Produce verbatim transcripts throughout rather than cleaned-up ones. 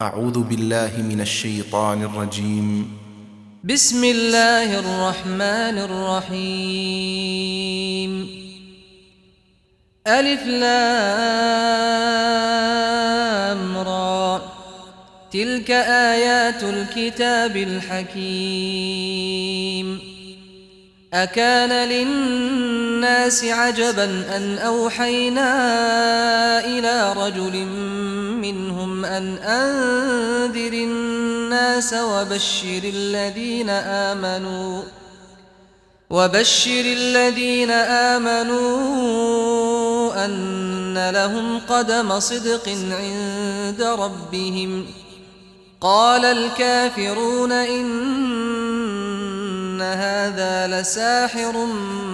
أعوذ بالله من الشيطان الرجيم. بسم الله الرحمن الرحيم. ألف لام را، تلك آيات الكتاب الحكيم. أكان للناس عجبا أن أوحينا إلى رجل منهم أن أنذر الناس وبشر الذين آمنوا وبشر الذين آمنوا أن لهم قدم صدق عند ربهم. قال الكافرون إن هذا لساحر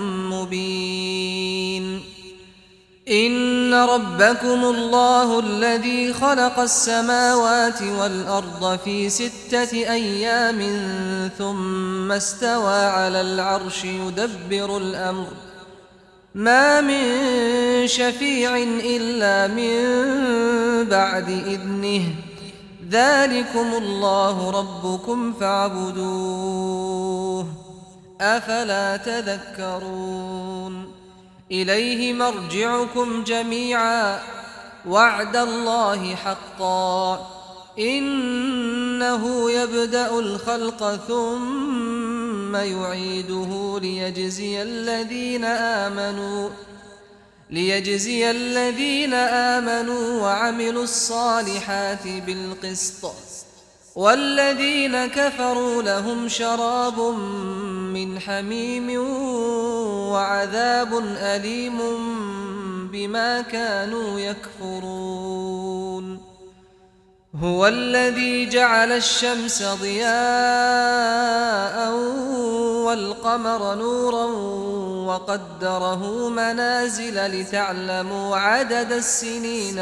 مبين. إن ربكم الله الذي خلق السماوات والأرض في ستة أيام ثم استوى على العرش يدبر الأمر، ما من شفيع إلا من بعد إذنه، ذلكم الله ربكم فاعبدوه، أفلا تذكرون. إليه مرجعكم جميعا، وعد الله حقا، إنه يبدأ الخلق ثم يعيده ليجزي الذين آمنوا ليجزي الذين آمنوا وعملوا الصالحات بالقسط، والذين كفروا لهم شراب من حميم وعذاب أليم بما كانوا يكفرون. هو الذي جعل الشمس ضياء والقمر نورا وقدره منازل لتعلموا عدد السنين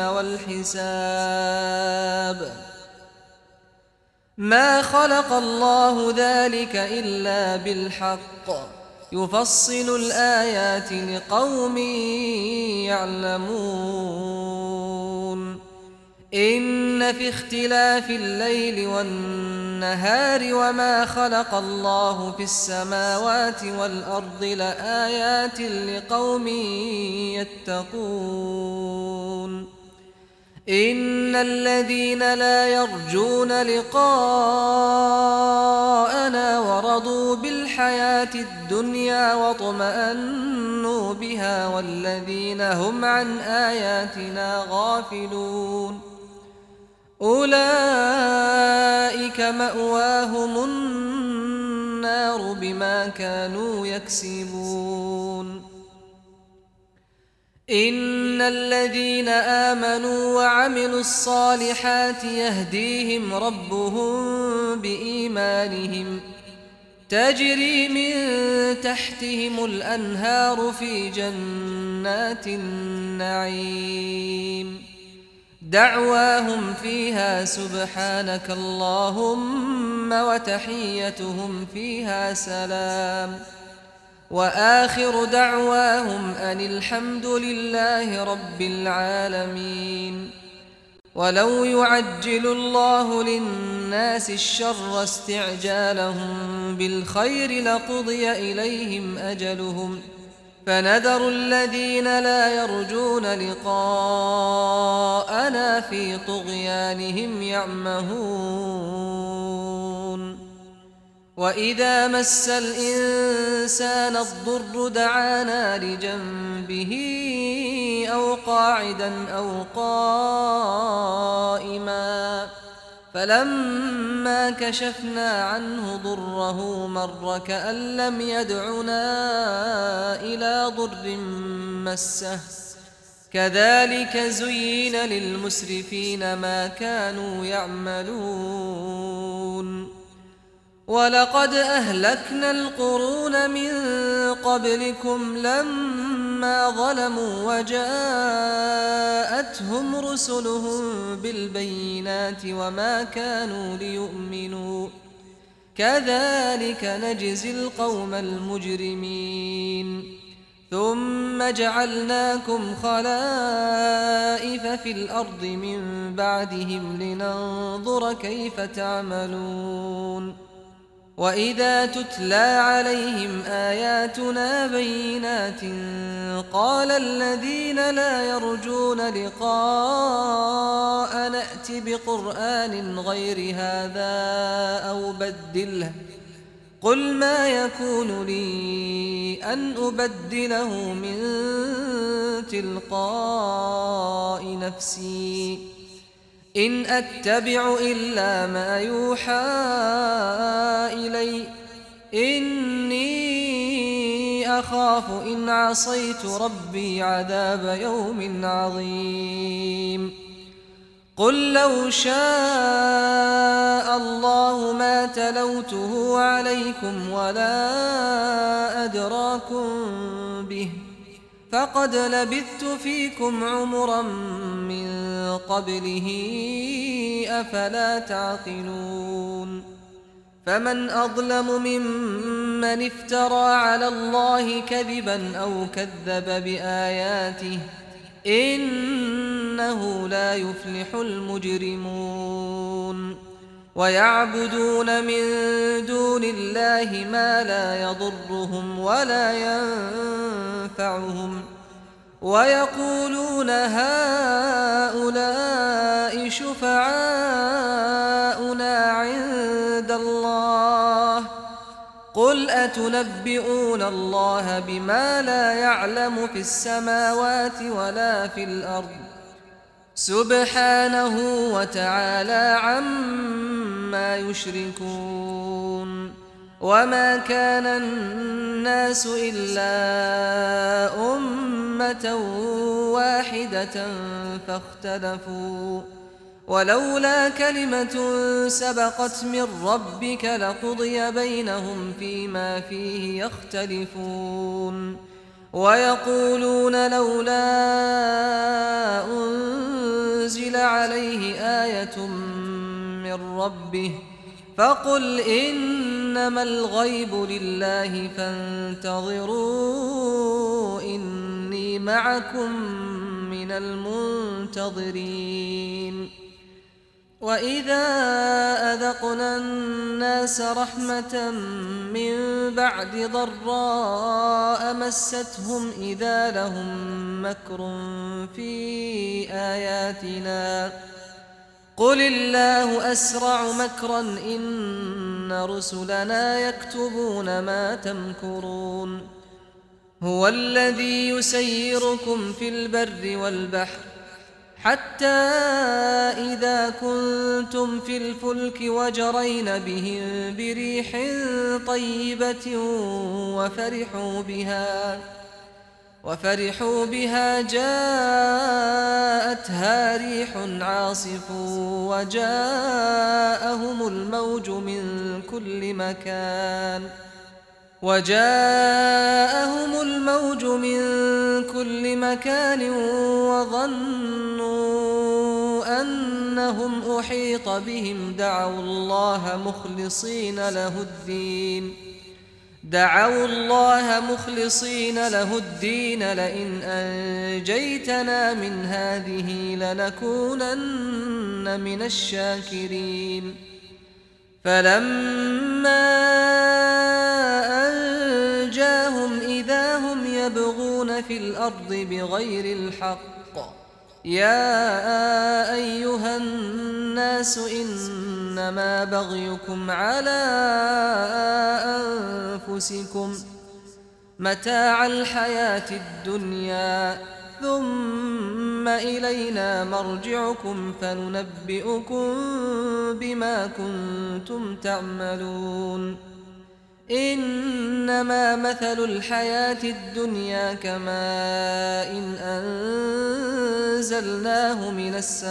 والحساب. ما خلق الله ذلك إلا بالحق، يفصل الآيات لقوم يعلمون. إن في اختلاف الليل والنهار وما خلق الله في السماوات والأرض لآيات لقوم يتقون. إن الذين لا يرجون لقاءنا ورضوا بالحياة الدنيا واطمأنوا بها والذين هم عن آياتنا غافلون، أولئك مأواهم النار بما كانوا يكسبون. إن الذين آمنوا وعملوا الصالحات يهديهم ربهم بإيمانهم، تجري من تحتهم الأنهار في جنات النعيم، دعواهم فيها سبحانك اللهم وتحيتهم فيها سلام، وآخر دعواهم أن الحمد لله رب العالمين. ولو يعجل الله للناس الشر استعجالهم بالخير لقضي إليهم أجلهم، فنذر الذين لا يرجون لقاءنا في طغيانهم يعمهون. وإذا مس الإنسان الضر دعانا لجنبه أو قاعدا أو قائما، فلما كشفنا عنه ضره مر كأن لم يدعنا إلى ضر مسه، كذلك زين للمسرفين ما كانوا يعملون. ولقد أهلكنا القرون من قبلكم لما ظلموا وجاءتهم رسلهم بالبينات وما كانوا ليؤمنوا، كذلك نجزي القوم المجرمين. ثم جعلناكم خلائف في الأرض من بعدهم لننظر كيف تعملون وإذا تتلى عليهم آياتنا بينات قال الذين لا يرجون لقاء نأت بقرآن غير هذا أو بدله قل ما يكون لي أن أبدله من تلقاء نفسي إن أتبع إلا ما يوحى إلي إني أخاف إن عصيت ربي عذاب يوم عظيم قل لو شاء الله ما تلوته عليكم ولا أدراكم به فقد لبثت فيكم عمرا من قبله أفلا تعقلون فمن أظلم ممن افترى على الله كذبا أو كذب بآياته إنه لا يفلح المجرمون ويعبدون من دون الله ما لا يضرهم ولا ينفعهم ويقولون هؤلاء شفعاؤنا عند الله قل أتنبئون الله بما لا يعلم في السماوات ولا في الأرض سبحانه وتعالى عما يشركون وما كان الناس إلا أمة واحدة فاختلفوا ولولا كلمة سبقت من ربك لقضي بينهم فيما فيه يختلفون ويقولون لولا أنزل عليه آية من ربه فقل إنما الغيب لله فانتظروا إني معكم من المنتظرين وإذا أذقنا الناس رحمة من بعد ضراء مستهم إذا لهم مكر في آياتنا قل الله أسرع مكرا إن رسلنا يكتبون ما تمكرون هو الذي يسيركم في البر والبحر حتى إذا كنتم في الفلك وجرين بهم بريح طيبة وفرحوا بها وفرحوا بها جاءتها ريح عاصف وجاءهم الموج من كل مكان وجاءهم الموج من كل مكان وظنوا أنهم أحيط بهم دعوا الله مخلصين له الدين دعوا الله مخلصين له الدين لئن أنجيتنا من هذه لنكونن من الشاكرين فلما أنجاهم إذا هم يبغون في الأرض بغير الحق يا أيها الناس إنما بغيكم على أنفسكم متاع الحياة الدنيا ثم إلينا مرجعكم فننبئكم بما كنتم تعملون إنما مثل الحياة الدنيا كماء إن أنزلناه من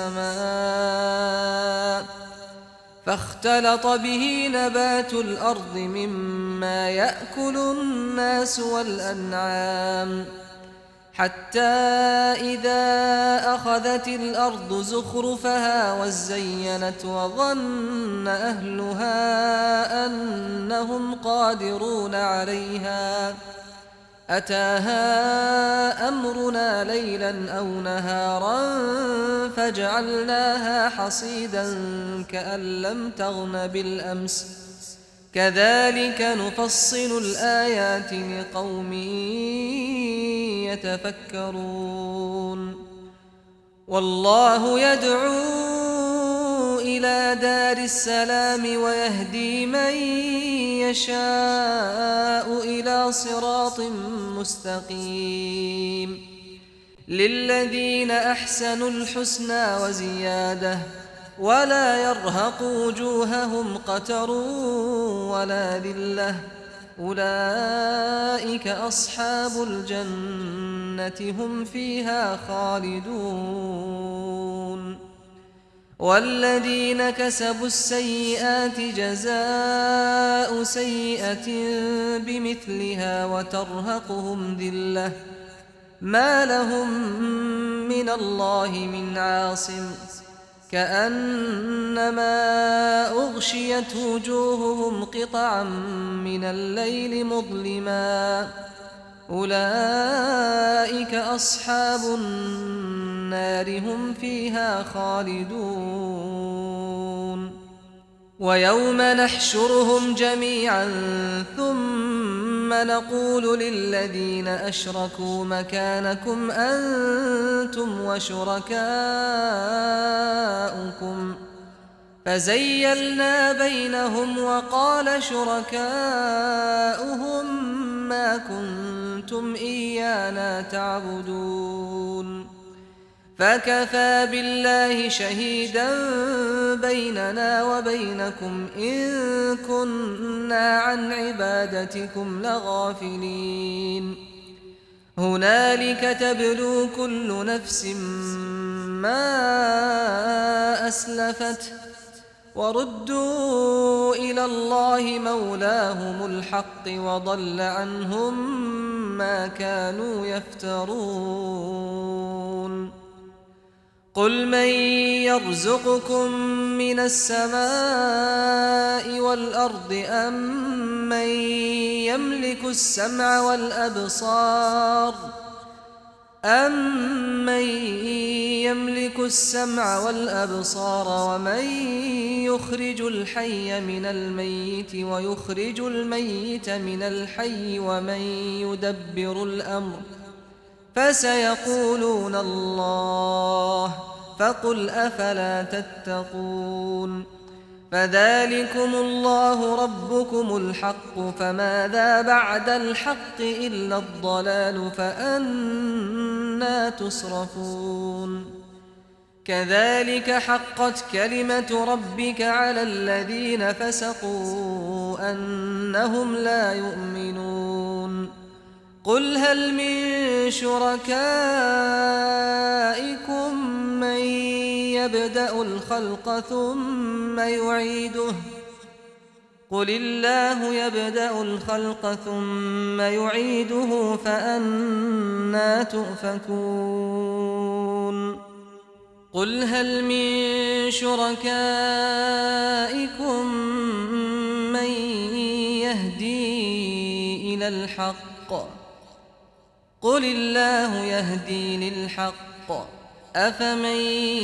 السماء فاختلط به نبات الأرض مما يأكل الناس والأنعام حتى إذا أخذت الأرض زخرفها وزينت وظن أهلها أنهم قادرون عليها أتاها أمرنا ليلا أو نهارا فجعلناها حصيدا كأن لم تغن بالأمس كذلك نفصل الآيات لقوم يتفكرون والله يدعو إلى دار السلام ويهدي من يشاء إلى صراط مستقيم للذين أحسنوا الحسنى وزيادة ولا يرهق وجوههم قتر ولا ذلة أولئك أصحاب الجنة هم فيها خالدون والذين كسبوا السيئات جزاء سيئة بمثلها وترهقهم ذلة ما لهم من الله من عاصم كأنما أغشيت وجوههم قطعا من الليل مظلما أولئك أصحاب النار هم فيها خالدون ويوم نحشرهم جميعا ثم نقول للذين أشركوا مكانكم أنتم وشركاؤكم فزيلنا بينهم وقال شركاؤهم ما كنتم إيانا تعبدون فكفى بالله شهيدا بيننا وبينكم إن كنا عن عبادتكم لغافلين هنالك تبلو كل نفس ما أسلفت وردوا إلى الله مولاهم الحق وضل عنهم ما كانوا يفترون قل من يرزقكم من السماء والأرض أم من يملك السمع والأبصار أَمَّن يَمْلِكُ السَّمْعَ وَالْأَبْصَارَ وَمَن يُخْرِجُ الْحَيَّ مِنَ الْمَيِّتِ وَيُخْرِجُ الْمَيِّتَ مِنَ الْحَيِّ وَمَن يُدَبِّرُ الْأَمْرَ فَسَيَقُولُونَ اللَّهُ فَقُلْ أَفَلَا تَتَّقُونَ فذلكم الله ربكم الحق فماذا بعد الحق إلا الضلال فأنى تصرفون كذلك حقت كلمة ربك على الذين فسقوا أنهم لا يؤمنون قل هل من شركائكم من يبدأ الخلق ثم يعيده قل الله يبدأ الخلق ثم يعيده فأنى تؤفكون قل هل من شركائكم من يهدي إلى الحق قل الله يهدي للحق أفمن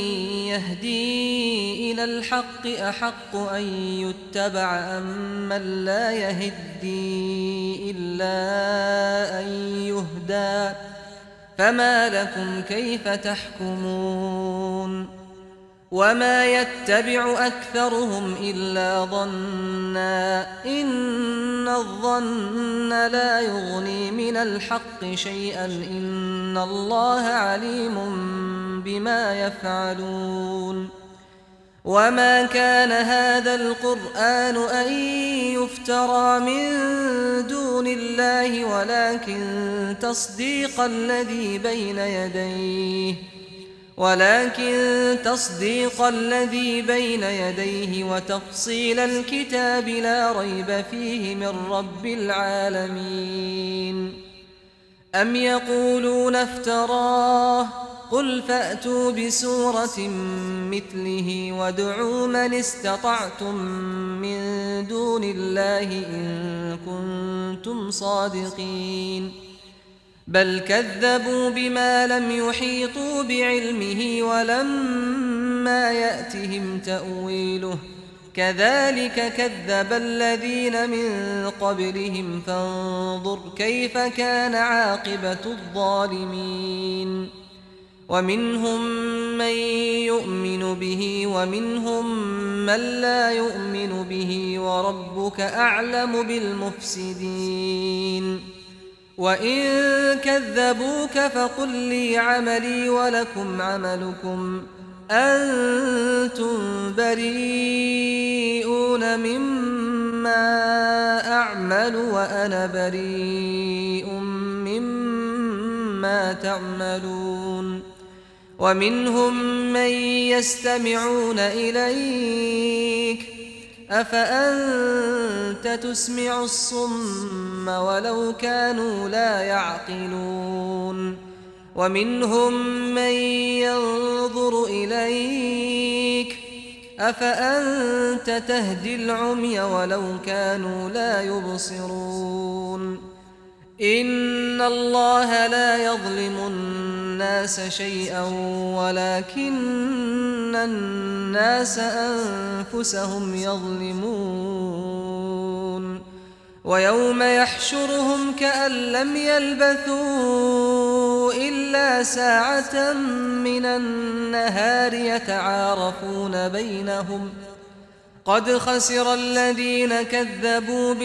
يهدي إلى الحق أحق أن يتبع أم من لا يهدي إلا أن يهدى فما لكم كيف تحكمون وما يتبع أكثرهم إلا ظنا إن الظن لا يغني من الحق شيئا إن الله عليم بما يفعلون وما كان هذا القرآن أن يفترى من دون الله ولكن تصديق الذي بين يديه ولكن تصديق الذي بين يديه وتفصيل الكتاب لا ريب فيه من رب العالمين أم يقولون افتراه قل فأتوا بسورة مثله وادعوا من استطعتم من دون الله إن كنتم صادقين بل كذبوا بما لم يحيطوا بعلمه ولما يأتهم تأويله كذلك كذب الذين من قبلهم فانظر كيف كان عاقبة الظالمين ومنهم من يؤمن به ومنهم من لا يؤمن به وربك أعلم بالمفسدين وإن كذبوك فقل لي عملي ولكم عملكم أنتم بريئون مما أعمل وأنا بريء مما تعملون ومنهم من يستمعون إليك أفأنت تسمع الصم ولو كانوا لا يعقلون ومنهم من ينظر إليك أفأنت تهدي العمي ولو كانوا لا يبصرون إن الله لا يظلم الناس شيئا ولكن الناس أنفسهم يظلمون ويوم يحشرهم كأن لم يلبثوا إلا ساعة من النهار يتعارفون بينهم قد خسر الذين كذبوا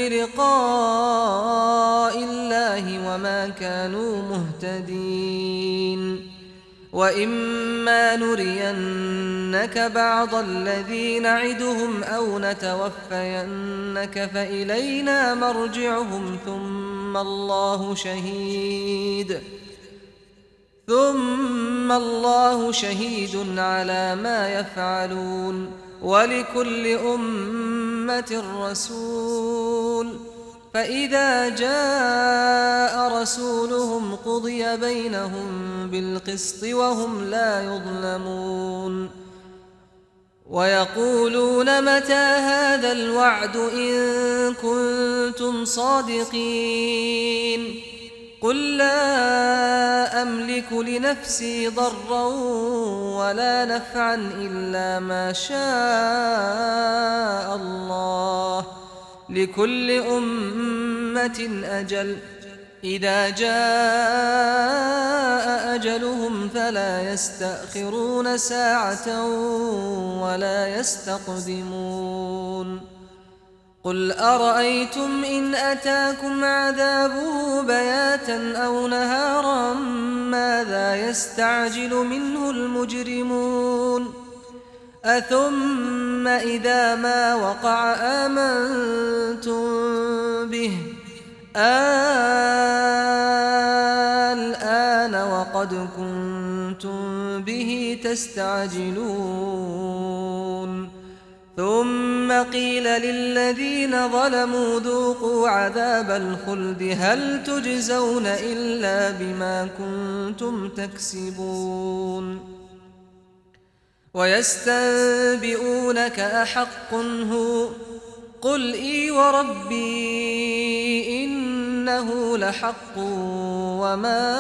بلقاء الله وما كانوا مهتدين وإما نرينك بعض الذي نعدهم أو نتوفينك فإلينا مرجعهم ثم الله شهيد ثم الله شهيد على ما يفعلون ولكل أمة رسول فإذا جاء رسولهم قضي بينهم بالقسط وهم لا يظلمون ويقولون متى هذا الوعد إن كنتم صادقين قل لا أملك لنفسي ضرا ولا نفعا إلا ما شاء الله لكل أمة أجل إذا جاء أجلهم فلا يستأخرون ساعة ولا يستقدمون قل أرأيتم إن أتاكم عذابه بياتا أو نهارا ماذا يستعجل منه المجرمون أثم إذا ما وقع آمنتم به الآن وقد كنتم به تستعجلون ثم قيل للذين ظلموا ذوقوا عذاب الخلد هل تجزون إلا بما كنتم تكسبون ويستنبئونك أحق هو قل إي وربي إنه لحق وما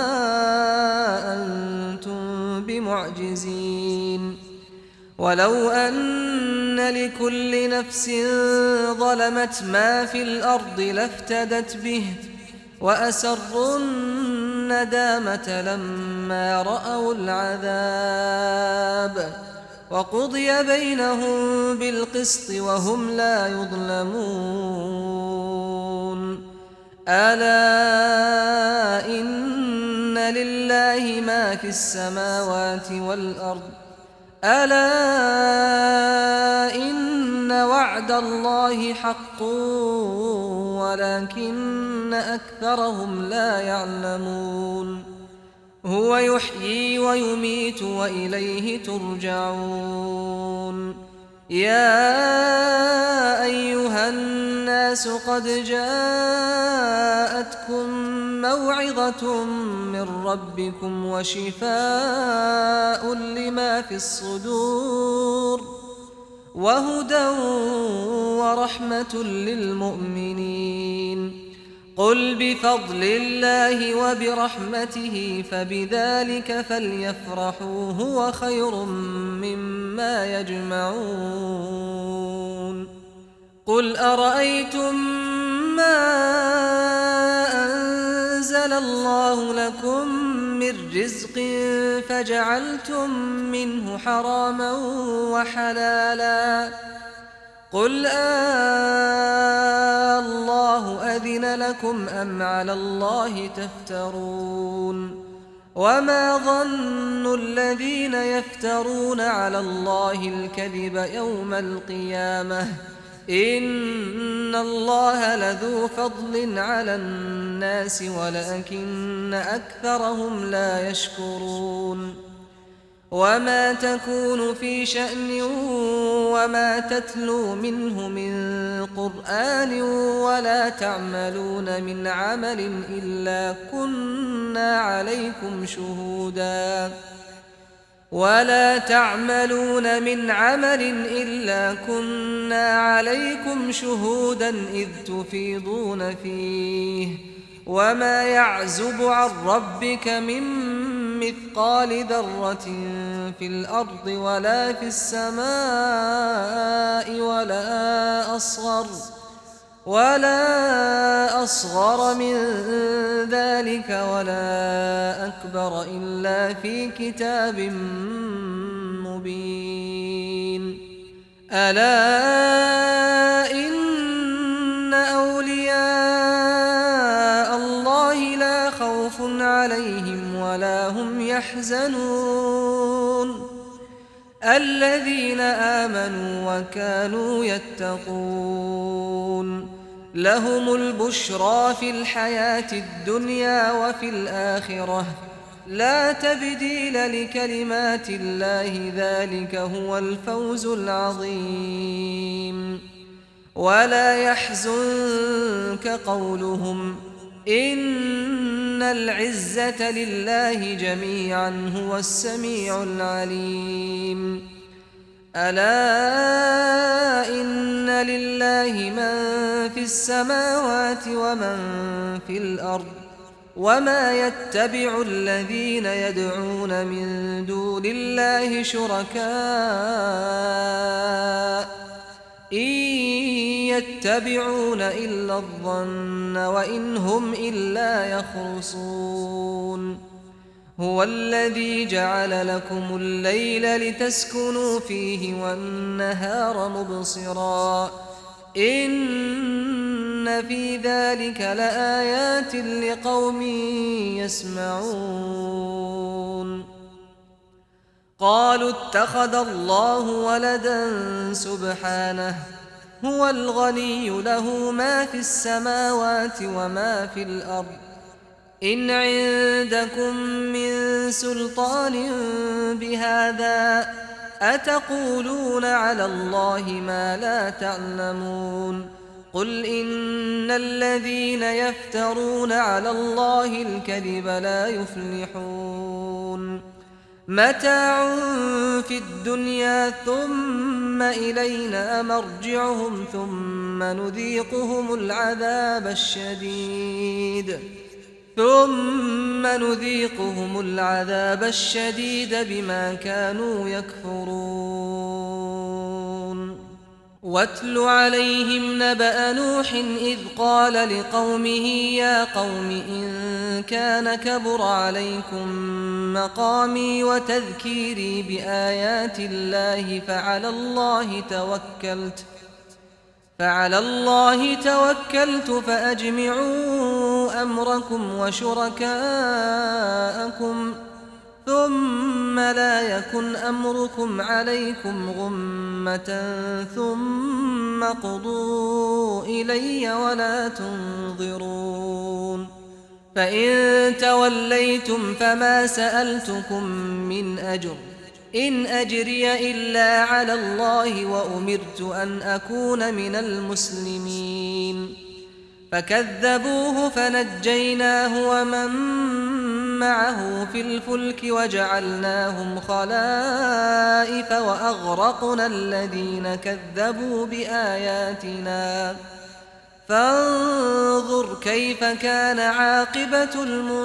أنتم بمعجزين ولو أن لكل نفس ظلمت ما في الأرض لافتدت به وأسروا الندامة لما رأوا العذاب وقضي بينهم بالقسط وهم لا يظلمون ألا إن لله ما في السماوات والأرض ألا إن وعد الله حق ولكن أكثرهم لا يعلمون هو يحيي ويميت وإليه ترجعون يا أيها الناس قد جاءتكم موعظة من ربكم وشفاء لما في الصدور وهدى ورحمة للمؤمنين قل بفضل الله وبرحمته فبذلك فليفرحوا هو خير مما يجمعون قل أرأيتم ما أنزل الله لكم من رزق فجعلتم منه حراما وحلالا قل آه الله أذن لكم أم على الله تفترون وما ظن الذين يفترون على الله الكذب يوم القيامة إن الله لذو فضل على الناس ولكن أكثرهم لا يشكرون وما تكون في شأن وما تتلو منه من قرآن ولا تعملون من عمل إلا كنا عليكم شهودا ولا تعملون من عمل إلا كنا عليكم شهودا إذ تفيضون فيه وما يعزب عن ربك من مثقال ذرة في الأرض ولا في السماء ولا أصغر ولا أصغر من ذلك ولا أكبر إلا في كتاب مبين ألا إن أولياء الله لا خوف عليهم ولا هم يحزنون الذين آمنوا وكانوا يتقون لهم البشرى في الحياة الدنيا وفي الآخرة لا تبديل لكلمات الله ذلك هو الفوز العظيم ولا يحزنك قولهم إن العزة لله جميعا هو السميع العليم ألا إن لله من في السماوات ومن في الأرض وما يتبع الذين يدعون من دون الله شركاء إن يتبعون إلا الظن وإن هم إلا يخرصون هو الذي جعل لكم الليل لتسكنوا فيه والنهار مبصرا إن في ذلك لآيات لقوم يسمعون قالوا اتخذ الله ولدا سبحانه هو الغني له ما في السماوات وما في الأرض إن عندكم من سلطان بهذا أتقولون على الله ما لا تعلمون قل إن الذين يفترون على الله الكذب لا يفلحون متاع في الدنيا ثم إلينا مرجعهم ثم نذيقهم العذاب الشديد ثم نذيقهم العذاب الشديد بما كانوا يكفرون واتل عليهم نبأ نوح إذ قال لقومه يا قوم إن كان كبر عليكم مقامي وتذكيري بآيات الله فعلى الله توكلت فعلى الله توكلت فأجمعوا أمركم وشركاءكم ثم لا يكن أمركم عليكم غمة ثم قضوا إلي ولا تنظرون فإن توليتم فما سألتكم من أجر إن أجري إلا على الله وأمرت أن أكون من المسلمين فكذبوه فنجيناه ومن معه في الفلك وجعلناهم خلائف وأغرقنا الذين كذبوا بآياتنا فانظر كيف كان عاقبة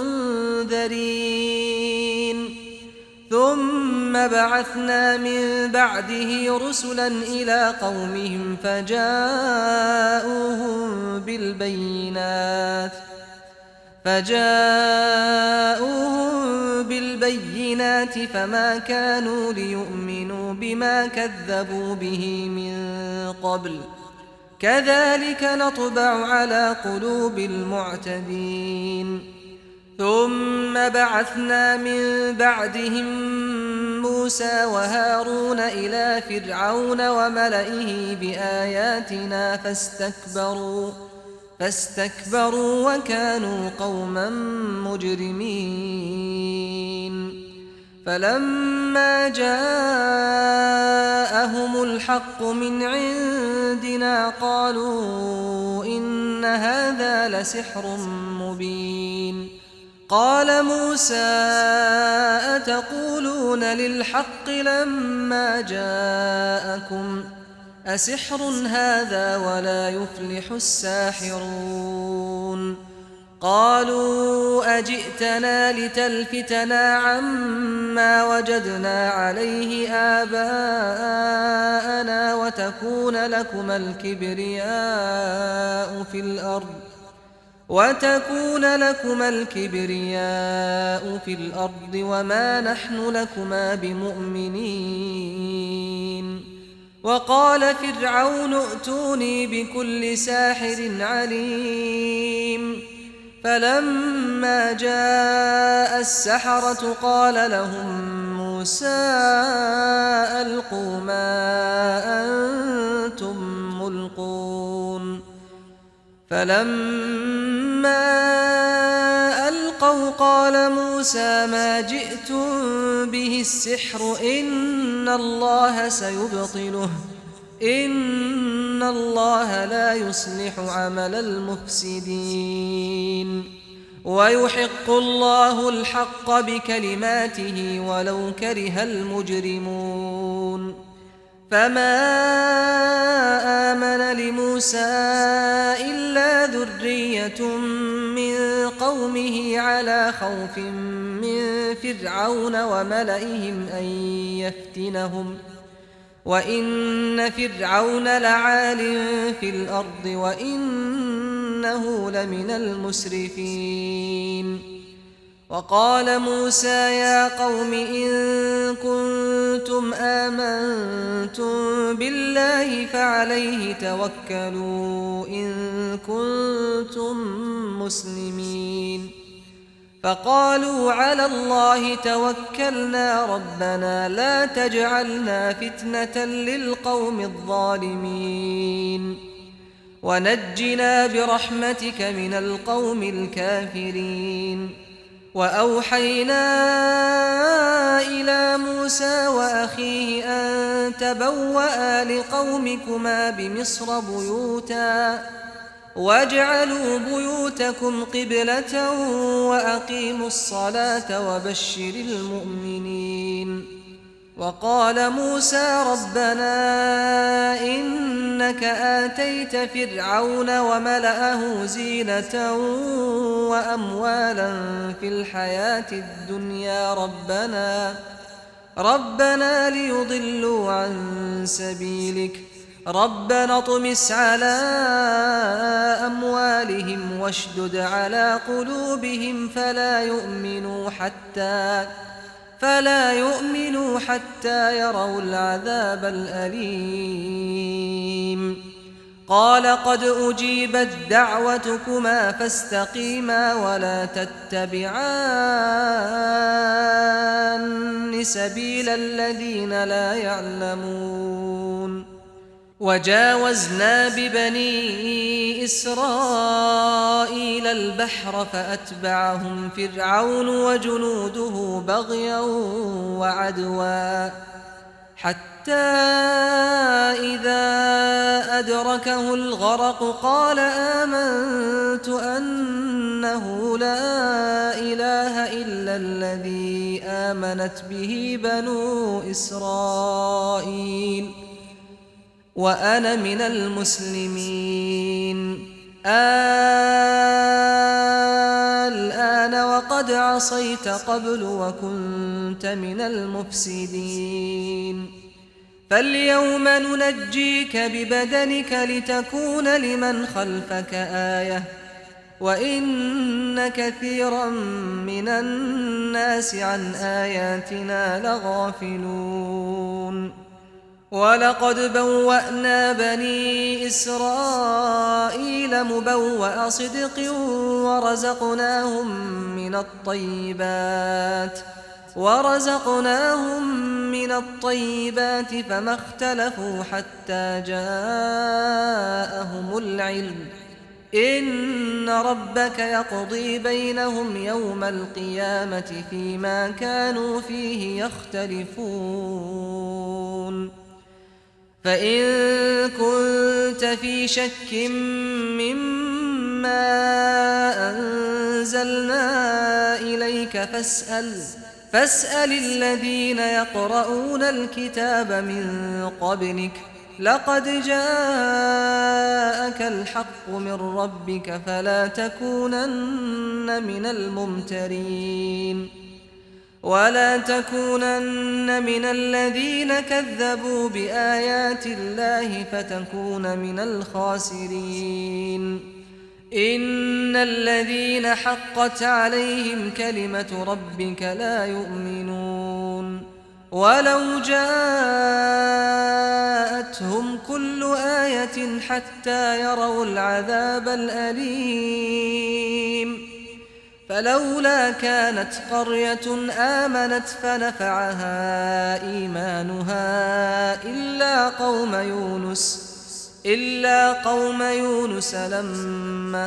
المنذرين ثم بعثنا من بعده رسلا إلى قومهم فجاءوهم بالبينات فجاءوهم بالبينات فما كانوا ليؤمنوا بما كذبوا به من قبل كذلك نطبع على قلوب المعتدين ثم بعثنا من بعدهم موسى وهارون إلى فرعون وملئه بآياتنا فاستكبروا فاستكبروا وكانوا قوما مجرمين فلما جاءهم الحق من عندنا قالوا إن هذا لسحر مبين قال موسى أتقولون للحق لما جاءكم أسحر هذا ولا يفلح الساحرون قالوا أجئتنا لتلفتنا عما وجدنا عليه آباءنا وتكون لكما الكبرياء في الأرض وتكون لكما الكبرياء في الأرض وما نحن لكما بمؤمنين وقال فرعون ائتوني بكل ساحر عليم فلما جاء السحرة قال لهم موسى ألقوا ما أنتم ملقون فلما ألقوا قال موسى ما جئتم به السحر إن الله سيبطله إن الله لا يصلح عمل المفسدين ويحق الله الحق بكلماته ولو كره المجرمون فما آمن لموسى إلا ذرية من قومه على خوف من فرعون وملئهم أن يفتنهم وإن فرعون لعال في الأرض وإنه لمن المسرفين وقال موسى يا قوم إن كنتم آمنتم بالله فعليه توكلوا إن كنتم مسلمين فقالوا على الله توكلنا ربنا لا تجعلنا فتنة للقوم الظالمين ونجنا برحمتك من القوم الكافرين وأوحينا إلى موسى وأخيه أن تبوأ لقومكما بمصر بيوتا واجعلوا بيوتكم قبلة وأقيموا الصلاة وبشر المؤمنين وقال موسى ربنا إنك آتيت فرعون وملأه زينة وأموالا في الحياة الدنيا ربنا ربنا ليضلوا عن سبيلك ربنا اطمس على أموالهم واشدد على قلوبهم فلا يؤمنوا حتى فلا يؤمنوا حتى يروا العذاب الأليم قال قد أجيبت دعوتكما فاستقيما ولا تتبعان سبيل الذين لا يعلمون وجاوزنا ببني إسرائيل البحر فأتبعهم فرعون وجنوده بغيا وعدوا حتى إذا أدركه الغرق قال آمنت أنه لا إله إلا الذي آمنت به بنو إسرائيل وأنا من المسلمين الآن وقد عصيت قبل وكنت من المفسدين فاليوم ننجيك ببدنك لتكون لمن خلفك آية وإن كثيرا من الناس عن آياتنا لغافلون ولقد بوأنا بني إسرائيل مبوأ صدق ورزقناهم من الطيبات ورزقناهم من الطيبات فما اختلفوا حتى جاءهم العلم إن ربك يقضي بينهم يوم القيامة فيما كانوا فيه يختلفون فإن كنت في شك مما أنزلنا إليك فاسأل فاسأل الذين يقرؤون الكتاب من قبلك لقد جاءك الحق من ربك فلا تكونن من الممترين ولا تكونن من الذين كذبوا بآيات الله فتكون من الخاسرين إن الذين حقت عليهم كلمة ربك لا يؤمنون ولو جاءتهم كل آية حتى يروا العذاب الأليم فلولا كانت قرية آمنت فنفعها إيمانها إلا قوم يونس إلا قوم يونس لما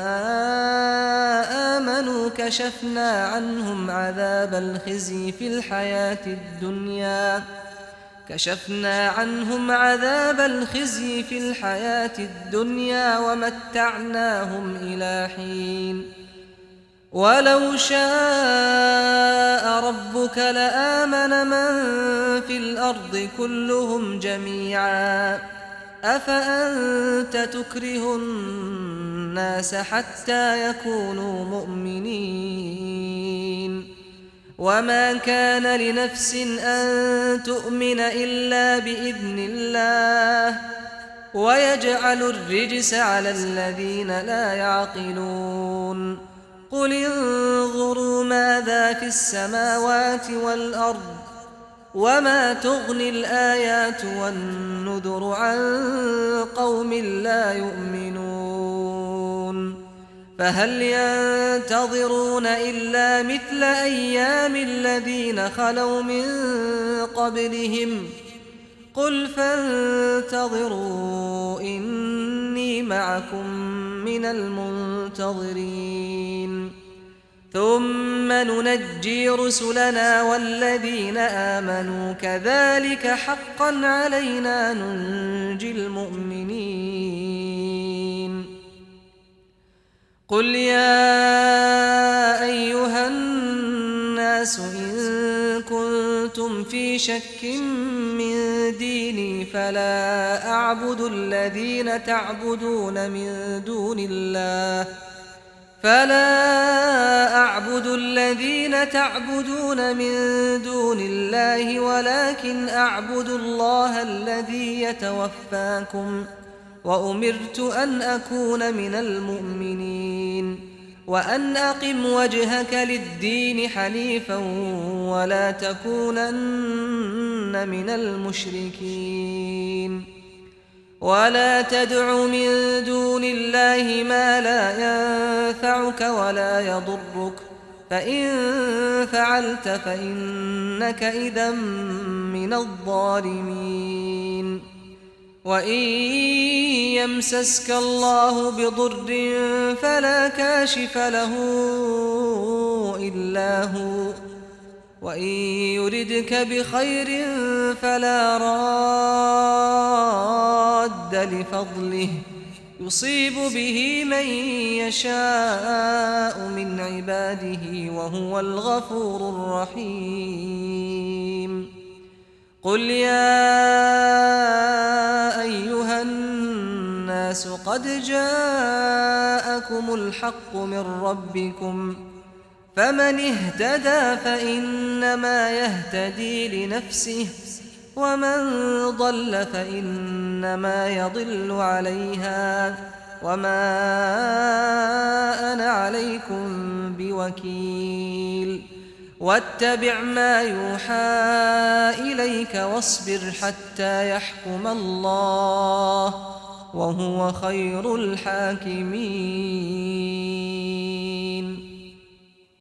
آمنوا كشفنا عنهم عذاب الخزي في الحياة الدنيا كشفنا عنهم عذاب الخزي في الحياة الدنيا ومتعناهم إلى حين ولو شاء ربك لآمن من في الأرض كلهم جميعا أفأنت تكره الناس حتى يكونوا مؤمنين وما كان لنفس أن تؤمن إلا بإذن الله ويجعل الرجس على الذين لا يعقلون قل انظروا ماذا في السماوات والأرض وما تغني الآيات والنذر عن قوم لا يؤمنون فهل ينتظرون إلا مثل أيام الذين خلوا من قبلهم قل فانتظروا إني معكم من المنتظرين ثم ننجي رسلنا والذين آمنوا كذلك حقا علينا ننجي المؤمنين قل يا أيها الناس إن كنتم في شك من ديني فلا أعبد الذين تعبدون من دون الله فلا أعبد الذين تعبدون من دون الله ولكن أعبد الله الذي يتوفاكم وأمرت أن أكون من المؤمنين وأن أقم وجهك للدين حنيفا ولا تكونن من المشركين ولا تدع من دون الله ما لا ينفعك ولا يضرك فإن فعلت فإنك إذا من الظالمين وإن يمسسك الله بضر فلا كاشف له إلا هو وإن يردك بخير فلا راد لفضله يصيب به من يشاء من عباده وهو الغفور الرحيم قل يا أيها الناس الناس قد جاءكم الحق من ربكم فمن اهتدى فإنما يهتدي لنفسه ومن ضل فإنما يضل عليها وما أنا عليكم بوكيل واتبع ما يوحى إليك واصبر حتى يحكم الله وهو خير الحاكمين.